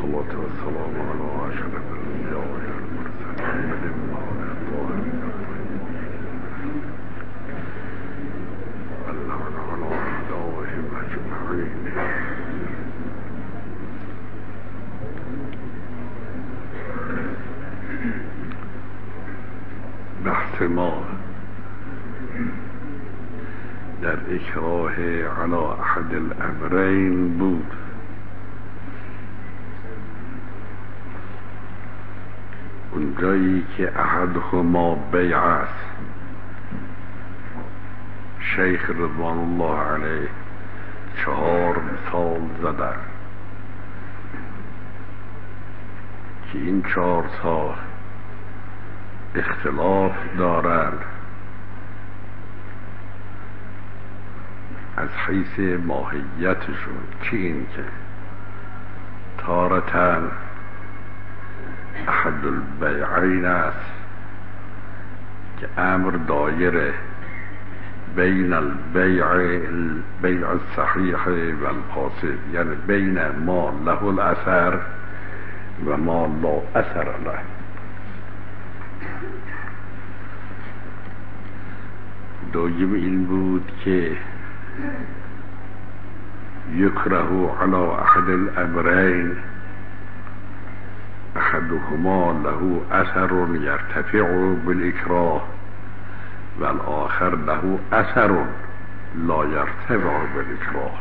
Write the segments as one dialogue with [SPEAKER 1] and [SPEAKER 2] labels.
[SPEAKER 1] والصلاة والسلام على أشرف الأنبياء والمرسلين اللهم على أعدائهم أجمعين. بحث ما در اکراه علی احد الامرین بود. اونجایی که احدهما بیع است. شیخ رضوان الله علیه 4 مثال زدن که این 4 تا اختلاف دارند از حیث ماهیتشون، که این که تارتن احد البیعین است که امر دایره بین البیع الصحیح و الفاسد، یعنی بین ما له الاثر و ما لا اثر له. دویم این بود که یکره علی احد الامرین احدهما له اثر یرتفع بالاکراه و الاخر له اثر لا یرتفع بالاکراه،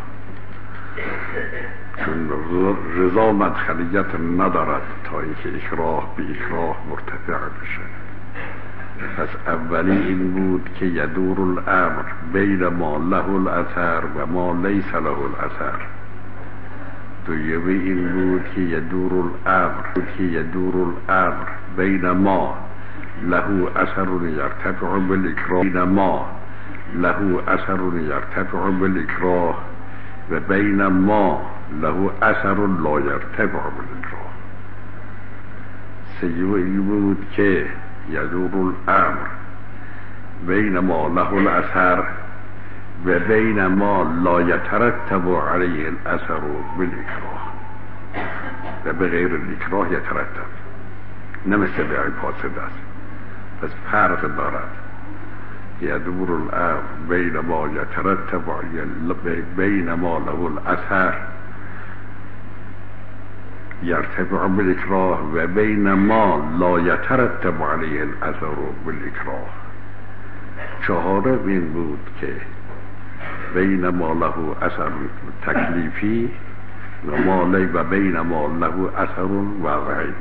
[SPEAKER 1] چون رضا مدخلیت ندارد تا اینکه اکراه به اکراه مرتفع بشه. پس اولی این بود که یدور الامر بین ما له الاثر و ما لیس له الاثر. دویمی این بود که یدور الامر بین ما له اثر یرتفع بالاکراه، بین ما له اثر یرتفع بالاکراه و بین ما له اثر لا یرتفع بالاکراه. سومی این بود که یدور الامر بین ما له الاثر و بین ما لا یترتب علیه الاثر بالاکراه و بغیر الاکراه یترتب، نه مثل بیع فاسد است. پس فرق دارد. یدور الامر بین ما یترتب بین ما له الاثر یرتفع بالاکراه و بین ما لا یترتب علیه الاثر بالاکراه. چهارم این بود که بین ما له اثر تکلیفی و بین ما له اثر وضعی.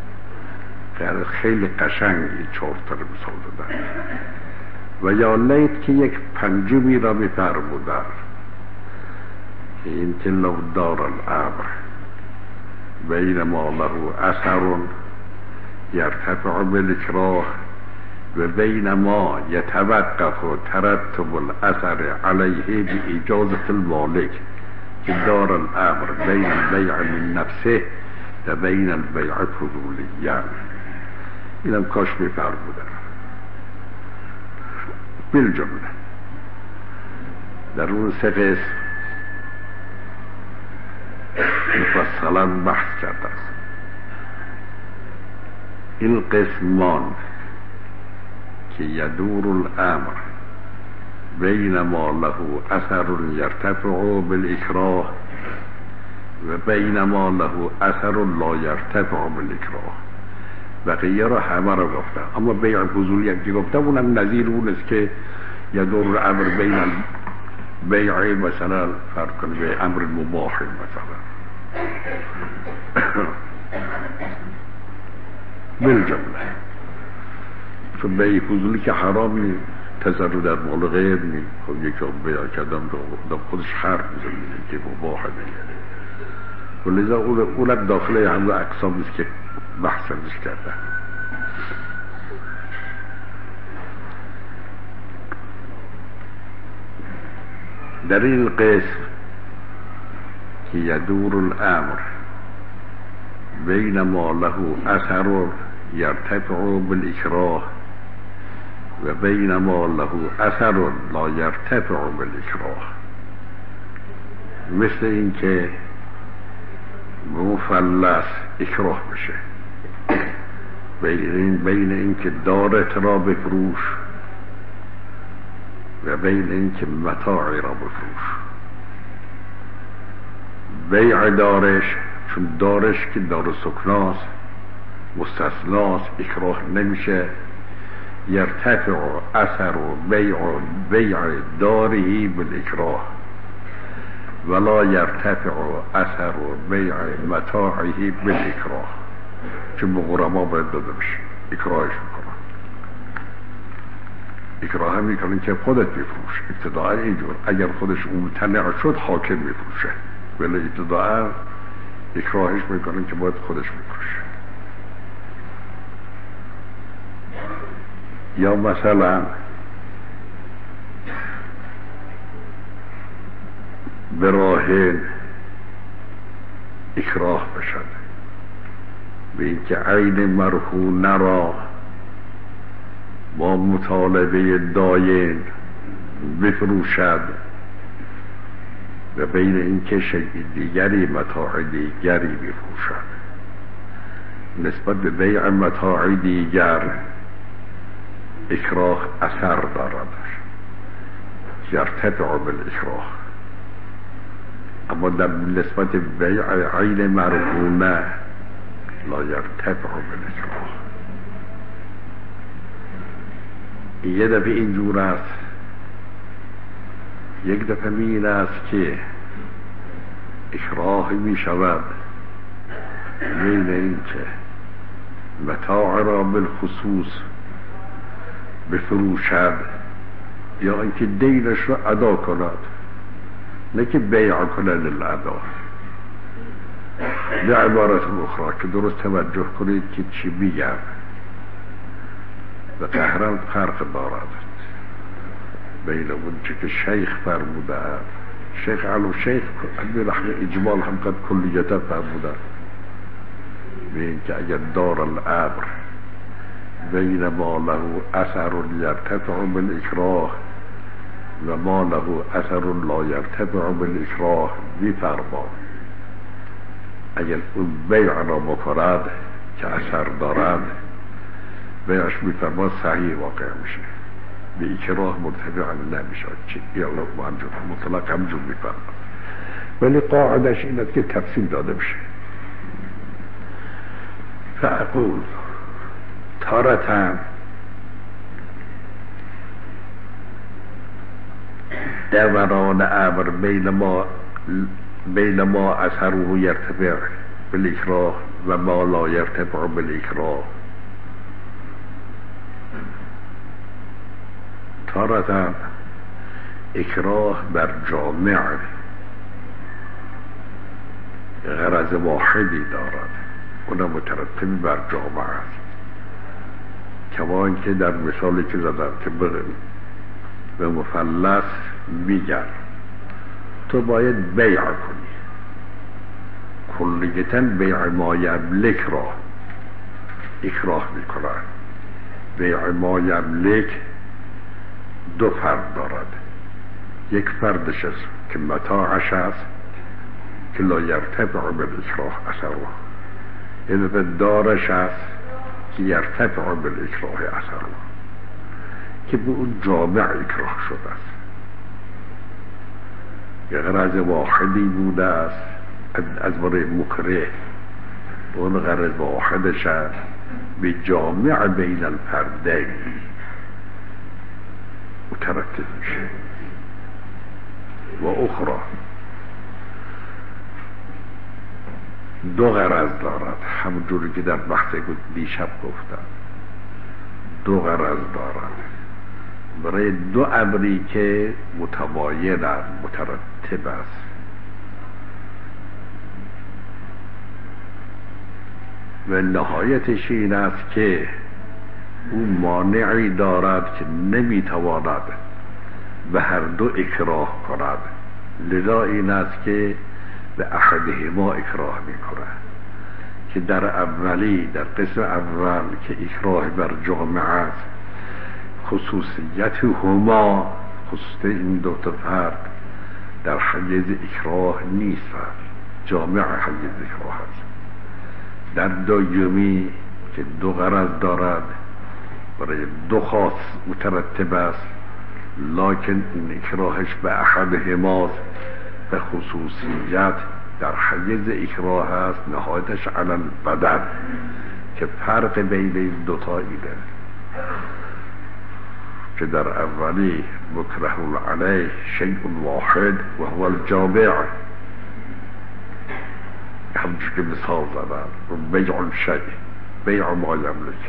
[SPEAKER 1] خیلی قشنگی 4 تا مثال دادن. و یا لیت که یک پنجمی را می‌فرمودن که این که لو دار الامر بین ما له اثر یرتفع بالاکراه و بین ما یتوقف ترتب الاثر علیه باجازة المالک که دار الامر بین البیع من نفسه و بین البیع فضولیان. اینم کاش می‌فرمودن. بالجمله در اون 3 قسم مفصلا بحث کرده است. این قسمان که یدور الامر بین ما له اثر یرتفع بالاکراه و بین ما له اثر لا یرتفع بالاکراه، بقیه را همه را گفتم. اما بیع فضولی که گفتم اونم نظیر اون است که یدور الامر بین بیع مثلا فرق کنه به امر مباح مثلا. بالجمله چون بیع فضولی که حرامی، تصرف در مال غیر نی. خب یکی بیع کردم خودش حرف میزنه که مباح دیگه، ولذا اونم داخله همه اقسام است که بحث ازش کردن. در این قسم که یدور الامر بین ما له اثر یرتفع بالاکراه و بین ما له اثر لا یرتفع بالاکراه، مثل این که مفلس اکراه بشه، بین این که دارت را بفروش و بین این که متاعی را بفروش. بیع دارش، چون دارش که دار سکناست مستثناست اکراه نمیشه. یرتفع اثر بیع داره بالاکراه ولا یرتفع اثر بیع متاعه بالاکراه، چون به غرما باید داده بشه. اکراهش میکنن، اکراه هم میکنن که خودت بفروش. ابتداء اینجور اگر خودش ممتنع شد حاکم میفروشه، ولی ابتداء اکراهش میکنن که باید خودش بفروشه. یا مثلا به راه اکراه بشد، به اینکه عین مرهونه را با مطالبه داین بفروشد و بین اینکه شیء دیگری متاع دیگری بفروشد. نسبت به بیع متاع دیگر اکراه اثر دارد، یرتفع بالاکراه، اما در نسبت بیع عین مرهونه لا یرتفع بالاکراه. یه دفعه اینجور است، یک دفعه این است که اکراه می شود بین این که متاع را بالخصوص بفروشد یا اینکه دینش را ادا کند، نه که بیع کند للادا. به عبارت اخرى که درست توجه کنید که چی میگم و قهرم فرق دارد بین اون چه که شیخ فرموده، شیخ علو شیخ به لحظه اجمال هم قد کلیتا فرموده، به این که اگر دار الامر بین ما له اثر یرتفع بالاکراه و ما له اثر لا یرتفع بالاکراه بفرما. اگر اون بیع را بکند که اثر دارد بیعش میفرما صحیح واقع میشه، به اکراه مرتفع نمیشه، یا مطلق همجور میفرما. ولی قاعدش این است که تفصیل داده میشه. فاقول تارة دوران امر بین ما اثره یرتفع بالاکراه و ما لا یرتفع بالاکراه. تارة اکراه بر جامع غرض واحدی دارد، اونم مترتب بر جامع است، کما اینکه در مثالی که زدم که به مفلس میگن تو باید بیع کنی، کلیتاً بیع ما یملک را اکراه میکنن. بیع ما یملک دو فرد دارد، یک فردش است که متاعش است که لا یرتفع بالاکراه اثره، یعنی دارش است که یرتفع بالاکراه اثره، که به اون جامع اکراه شده است. یه غرض واحدی بوده است از برای مکره، اون غرض واحدش است به جامع بین الفردین مترتب میشه. و اخرى دو غرض دارد، همونجوری که در بحث دیشب گفتم، دو غرض دارد برای دو امری که متباینند، مترتب است. و نهایتش این است که اون مانعی دارد که نمیتواند به هر دو اکراه کند، لذا این است که به احدهما اکراه میکنه، که در قسم اول که اکراه بر جامعه است، خصوصیت هما، خصوصیت این دو تا فرد در حیز اکراه نیست، جامع حیز اکراه است. در دومی که دو غرض دارد، برای دو خاص مترتب است، لکن این اکراهش به احدهما به خصوصیت در حیز اکراه است، نهایتش علی البدن، که فرق بین این دوتا اینه که در اولی مکره علیه شیء واحد و هو الجامع، همچون که مثال زدن بیع الشیء، بیع ما یملک.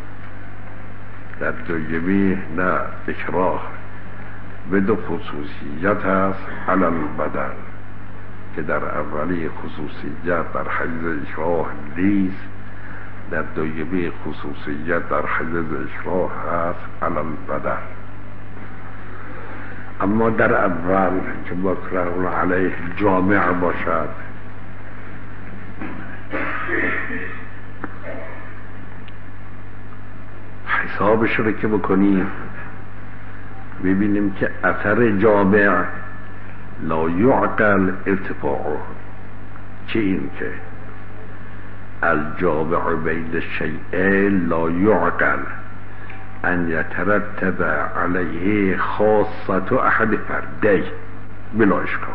[SPEAKER 1] در دومی نه، اکراه به دو خصوصیت است علی البدن، که در اولی خصوصیت در حیز اکراه نیست، در دومی خصوصیت در حیز اکراه هست علی البدن. اما در اول که مکره علیه جامع باشد، حسابش رو که بکنیم ببینیم که اثر جامع لا یعقل ارتفاعه، چه این که الجامع بین الشیئین لا یعقل ان یترتب علیه خاصة احد فردی بلا اشکال.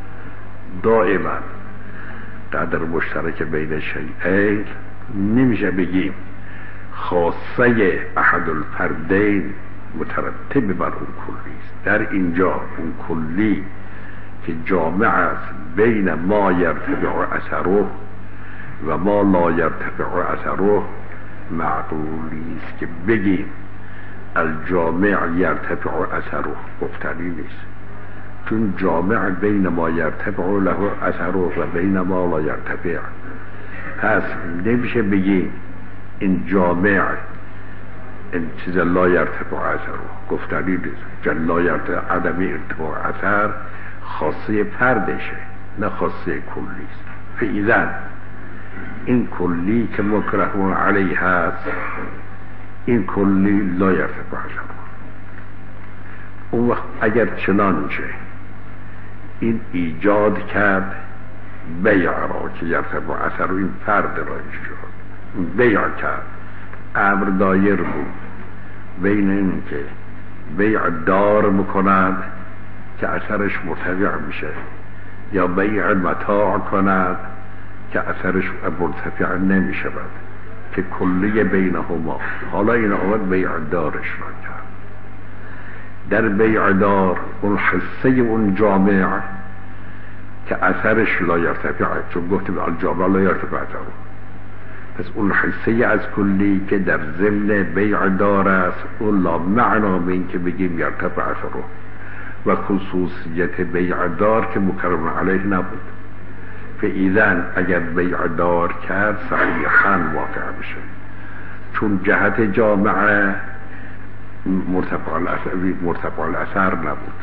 [SPEAKER 1] دائما قدر مشترک بین شیئین نمیشه بگیم خاصه احد الفردین مترتب بر اون کلی است. در اینجا اون کلی که جامع است بین ما یرتفع اثره و ما لا یرتفع اثره، معقولی است که بگیم الجامع یرتفع اثره، گفتنی نیست، چون جامع بین ما یرتفع له اثره و بین ما لا یرتفع. پس نمیشه بگیم این جامع این چیز لا یرتفع اثره، گفتنی نیست، چون لا یرتفع عدم ارتفاع اثر خاصه فردشه نه خاصه کلی است. فاذا این کلی که مکره علیه هست، این کلی لا یرتفع اثره. اون وقت اگر چنانچه این ایجاد کرد بیع را که یرتفع اثر، این فرد را ایجاد بیع کرد، امر دایر بود بین این که بیع دار بکند که اثرش مرتفع میشه یا بیع متاع کند که اثرش مرتفع نمیشه، که کلی بینهما. حالا این آمد بیع دارش را کرد. در بیع دار اون حصه اون جامع که اثرش لا یرتفع، چون گفتیم الجامع لا یرتفع اثره، پس اون حصه از کلی که در ضمن بیع دار است، اون لا معنا به این که بگیم یرتفع اثره، و خصوصیت بیع دار که مکرم علیه نبود. فاذا اگر بیع دار کرد صحیحاً واقع بشه، چون جهت جامعه مرتفع الاثر نبود،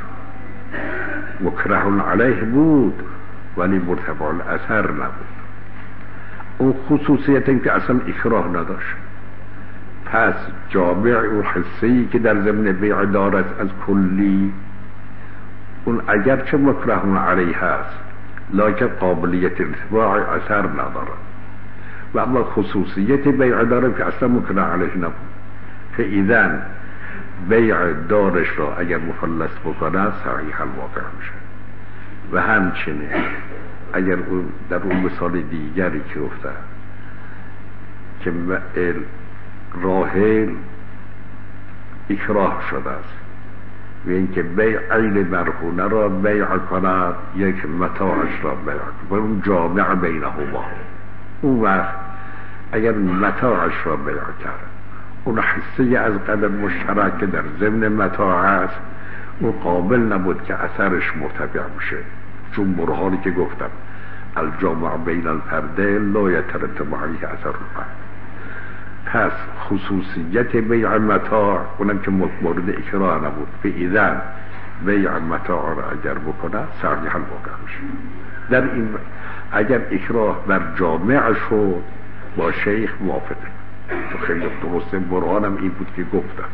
[SPEAKER 1] مکره علیه بود ولی مرتفع الاثر نبود. اون خصوصیت این که اصلا اکراه نداشت. پس جامع اون حصه‌ای که در ضمن بیع دارد از کلی، اون اگرچه مکره علیه هست لکن قابلیت ارتفاع اثر ندارد، و اما خصوصیت بیع دارد که اصلا مکره علیه نبود. فاذا بیع دارش را اگر مفلس بکنه صحیحاً واقع میشه. و همچنین اگر در اون مثال دیگری که گفتم که راحل اکراه شده است و اینکه بیع عین مرهونه را بیع کند، یک متاعش را بیع کند، و اون جامع بینهما. اون وقت اگر متاعش را بیع کرد، اون حصه از قدر مشترک که در ضمن متاع است، اون قابل نبود که اثرش مرتفع بشه، چون برهانی که گفتم الجامع بین الفردین لا یترتب علیه اثر الفرد. پس خصوصیت بیع متاع اونم که مورد اکراه نبود، فاذا بیع متاع را اگر بکنه صحیحاً واقع میشه. در این اگر اکراه بر جامع شد با شیخ موافقه، تو خیلی درسته، برهانم این بود که گفتم.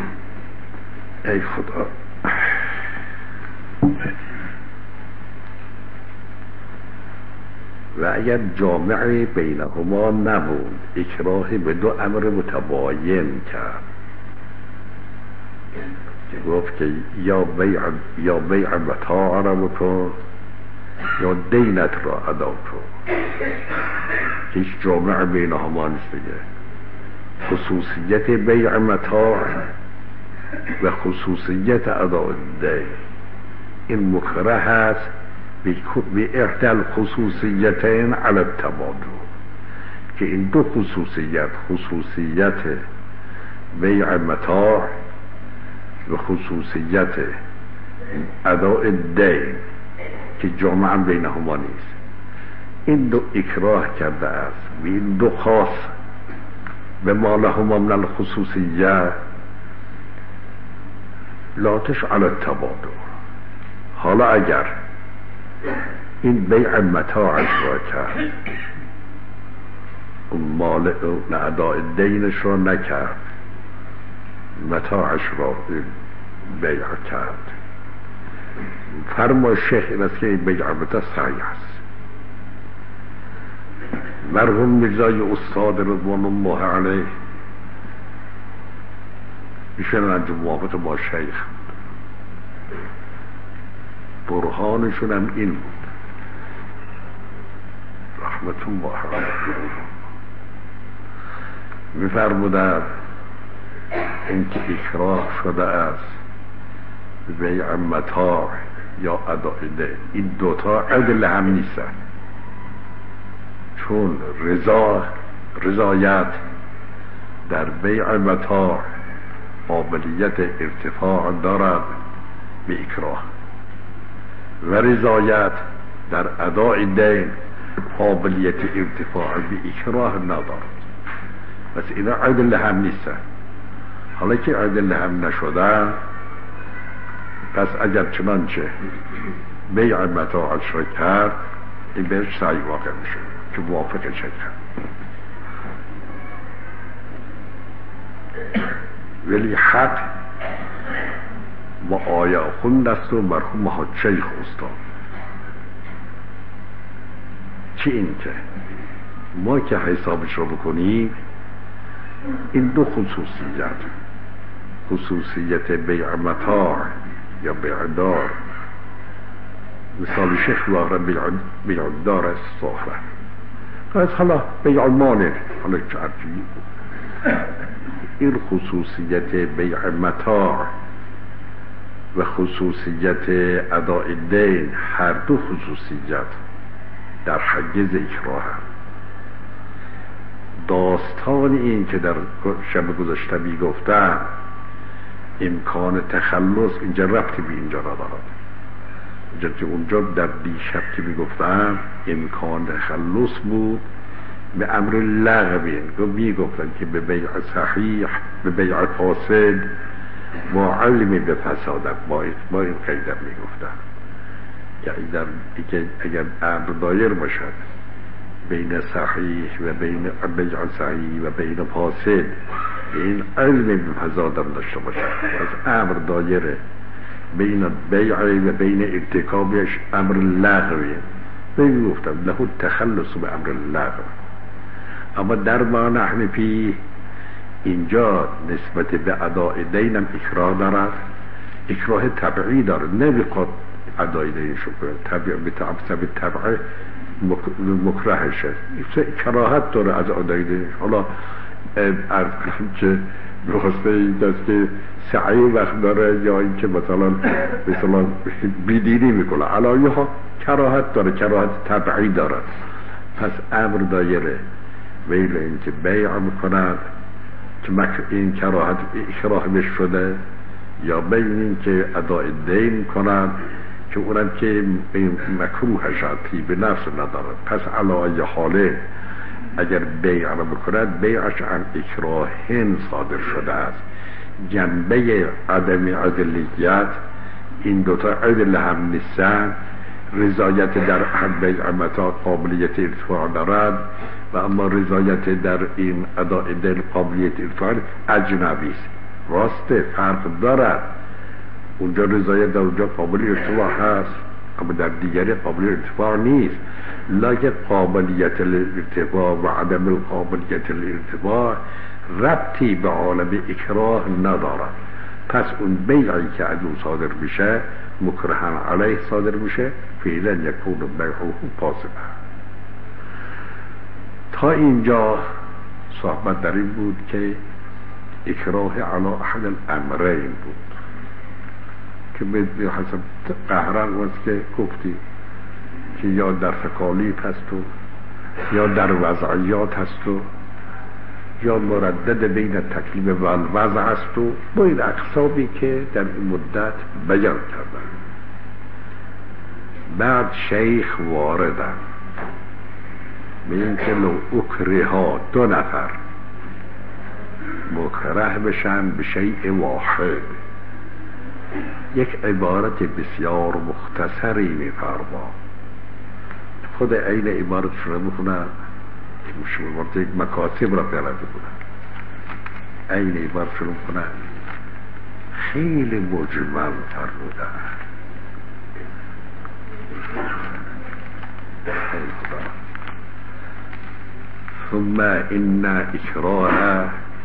[SPEAKER 1] ای خدا، و اگر جامعی بینهما نبود اکراهی به دو امر متباین کرد که گفت که یا بیع متاع را بکن یا دینت را ادا کن. هیچ جامع بینهما نیست دیگه. خصوصیت بیع متاع و خصوصیت ادا دین این مکره هست به احدى الخصوصیتین علی التبادل، که این دو خصوصیت بیع متاع و خصوصیت اداء دین که جامعا بینهما نیست، این دو اکراه کرده است و این دو خاص به ما لهما من الخصوصیه لا تشعل التبادل. حالا اگر این بیع متاعش را کرد اون مال اداء دینش را نکرد، متاعش را بیع کرد، فرما شیخ این است که این بیع متاع صحیح است. مرحوم میرزای استاد رضوان الله علیه ایشون انجام موافقت با شیخ، برهانشون هم این بود رحمت الله علیه، میفرمودند اینکه اکراه شده است بیع متاع یا اداء دین، این دوتا عدل هم نیستن، چون رضایت در بیع متاع قابلیت ارتفاع دارد به اکراه و رضایت در اداء دین قابلیت ارتفاع به اکراه ندارد. پس اینا عدل هم نیستن. حالا که عدل هم نشدن، پس اگر چنانچه بیع متاعش را کرد این بهش سعی واقع میشه که موافق شد. ولی حق با آیا خوند است و مرحوم ها شیخ استاد چی این که ما که حسابش رو بکنیم این دو خصوصیت بیع متاع یا بیع دار، مثال شیخ الله را بیع دار است صافه، از حالا بیع مانه، حالا چرچی این خصوصیت بیع متاع و خصوصیت اداء دین، هر دو خصوصیت در حیز اکراه هم. داستان این که در شب گذشته می گفتم امکان تخلص اینجا ربطی به اینجا را دارد. اونجا در دیشب که می گفتم امکان تخلص بود به امر لغوی، می گفتن که به بیع صحیح به بیع فاسد با علمی به فسادت با این قیدم می گفتن که اگر امر دایر باشد بین صحیح و بین بیع صحیح و بین فاسد این علمی به فسادت داشته باشد، از امر دایره بین بیع و بین ارتکابش امر لغوی، می گفتم له تخلص به امر لغو. اما در ما نحنفی اینجا نسبت به اداء دینم اکراه دارد، اکراه طبعی دارد، نمیخواد اداء دینشو کنه، به طبع مکرهشه، کراهت داره از اداء دین. حالا عرض کنم که بخواسته این دست که سعی وقت داره یا اینکه مثلا بیدینی میکنه، علایه ها کراهت داره، کراهت طبعی دارد. پس امر دایره ویل اینکه بیع میکنند که این کراهت اکراه بش شده، یا بین این که اداء دین کنند که اونم که مکروه شد به نفس ندارد. پس علایه حاله اگر بیع را بکند بیعش عن اکراهن صادر شده است. جنبه عدم عدلیت این دوتا عدل هم نیستن. رضایت در بیع متاع قابلیت ارتفاع دارد و اما رضایت در این اداء دین قابلیت ارتفاع اجنبی است. راسته فرق دارد، اونجا رضایت در اونجا قابل ارتفاع هست، اما در دیگری قابل ارتفاع نیست. لکن قابلیت الارتفاع و عدم القابلیت الارتفاع ربطی به عالم اکراه ندارد. پس اون بیعی که از اون صادر میشه مکرهن علیه صادر میشه، فعلا یکون بیعه فاسده. تا اینجا صحبت در این بود که اکراه علی احد الامرین بود که به حسب قهران وست که گفتی که یا در تکالیف هست و یا در وضعیات هست و یا مردد بین تکلیف و الوضع هست و با این اقسامی که در این مدت بیان کردن. بعد شیخ واردن به این که لو اکرها 2 نفر مکره بشن به شیء واحد، یک عبارت بسیار مختصری می‌فرما. خود این عبارت رو بخونم یک مکاتب را پیاده بودن. این عبارت رو بخونم خیلی مجمل فرمودن. ثم ان اکراه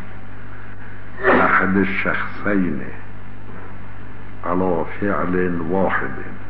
[SPEAKER 1] احد الشخصین على فعل واحد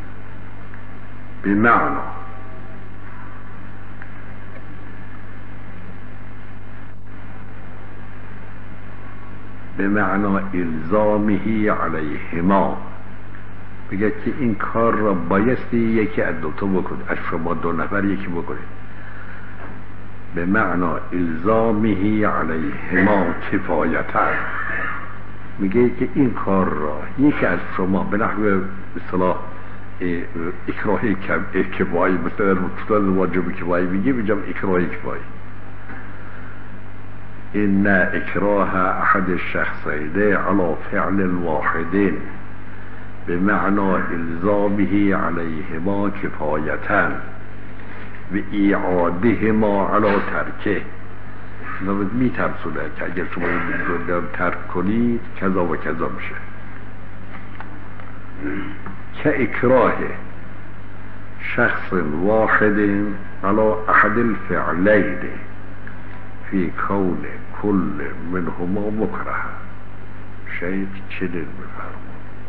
[SPEAKER 1] بمعنى الزامه علیهما، میگه که این کار را بایستی یکی از 2 بکنه، از شما 2 نفر یکی بکنید. به معنی الزامه علیهما کفایتا، میگه که این کار را یکی از شما به نحو اصطلاح اکراه کفایی، مثلا مفتاد واجب کفایی میگه بجام اکراه کفایی. ان اکراه احد الشخصین على فعل واحد بمعنى الزامه علیهما کفایتا و ایعادهما علی ترکه. نوید میترسونه که اگر شما این رو ترک کنید کذا و کذا میشه. که اکراه شخص واحد علی احد الفعلین فی کون کل منهما مکره. شیخ چنین میفرماید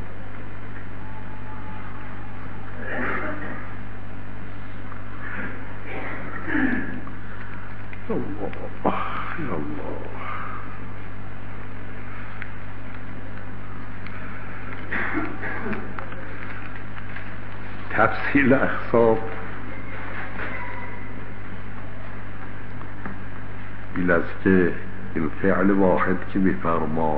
[SPEAKER 1] الله تفصیل اقسام این است که این فعل واحد که میفرما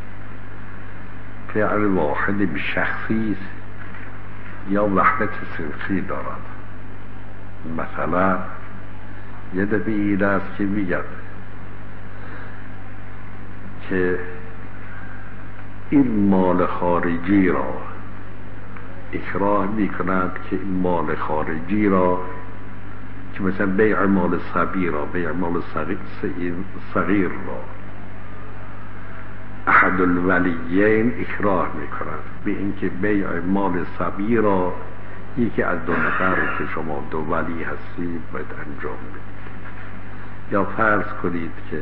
[SPEAKER 1] فعل واحد به شخصی یا وحدت صنفی دارد. مثلا یه دفعه این است که میگن که این مال خارجی را اکراه میکنند که این مال خارجی را که مثلا بیع مال صبی را، بیع مال صغیر را احد الولیین اکراه میکنند به اینکه بیع مال صبی را یکی از 2 نفر که شما 2 ولی هستید باید انجام بدید. یا فرض کنید که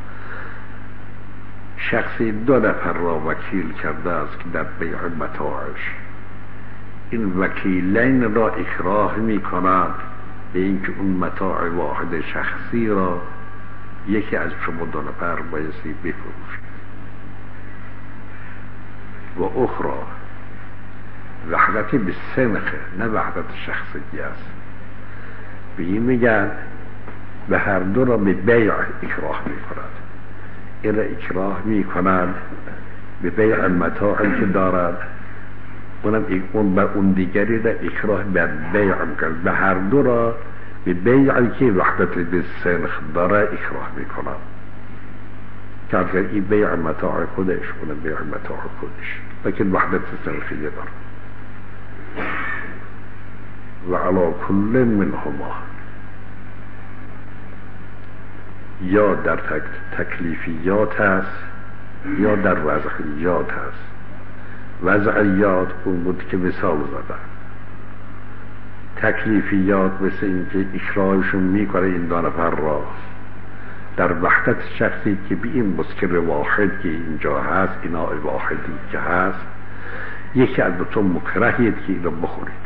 [SPEAKER 1] شخصی 2 نفر را وکیل کرده است که در بیع متاعش، این وکیلین را اکراه می کند به اینکه اون متاع واحد شخصی را یکی از شما 2 نفر بایستی بفروشید. و اخرى وحدت به سنخه، نه وحدت شخصی است. به این میگن به هر 2 را به بیع اکراه می کند. این را اکراه می کند به بیع متاعی که دارد، اون دیگری را اکراه به بیع میکند. به هر 2 را به بیعی که وحدت به سنخ داره اکراه می کند. که اگر این بیع متاع خودش، اون بیع متاع خودش، لیکن وحدت سنخیه داره. و علی کل منهما، یا در تکلیفیات هست یا در وضعیات هست. وضعیات اون بود که مثال زدن تکلیفیات مثل اینکه اکراهشون میکنه این دو نفر را در وحدت شخصی که به این مسکر واحد که اینجا هست، ایناء واحدی که هست، یکی از دوتا مکرهید که این رو بخورید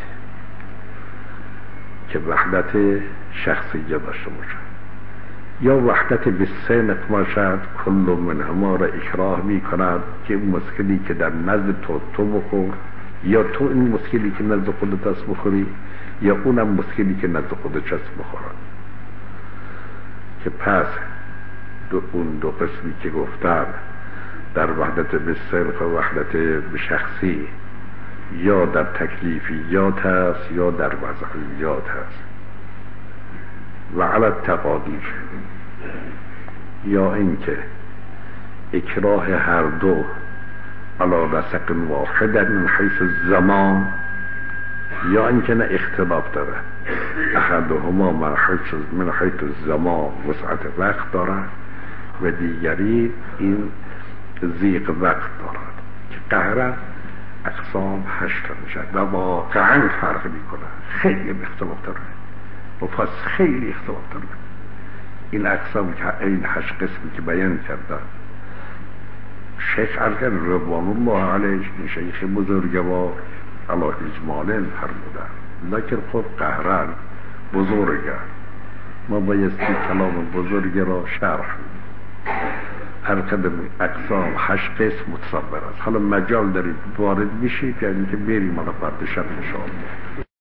[SPEAKER 1] که وحدت شخصیه داشته باشد، یا وحدت به سنق باشد کل منهما را اکراه می کند که این مسکری که در نزد تو بخور، یا تو این مسکری که نزد خودت هست بخوری، یا اونم مسکری که نزد خودش هست بخورد. که پس اون دو قسمی که گفتم در وحدت به سنق و وحدت به شخصی یا در تکلیفیات هست یا در وضعیات هست. و علی التقادیر، یا اینکه اکراه هر دو علی رسق واحد من حیث الزمان، یا اینکه نه اختلاف داره، احدهما من حیث الزمان وسعت وقت دارد و دیگری این ضیق وقت دارد. که قهر اقسام 8 میشه و واقعا فرق میکنه، خیلی اختلاف داره و پس خیلی اختلاف داره. این اقسام که این 8 قسمی که بیان کردن شیخ ارکن رضوان الله علیه، این شیخ بزرگوار علی اجمالن فرمودن، لکن خود قهرن بزرگه، ما بایستی کلام بزرگ را شرح ارکن اقسام 8 قسم متصور است. حالا مجال دارید وارد میشید، یعنی که بریم حالا فرد شب نشان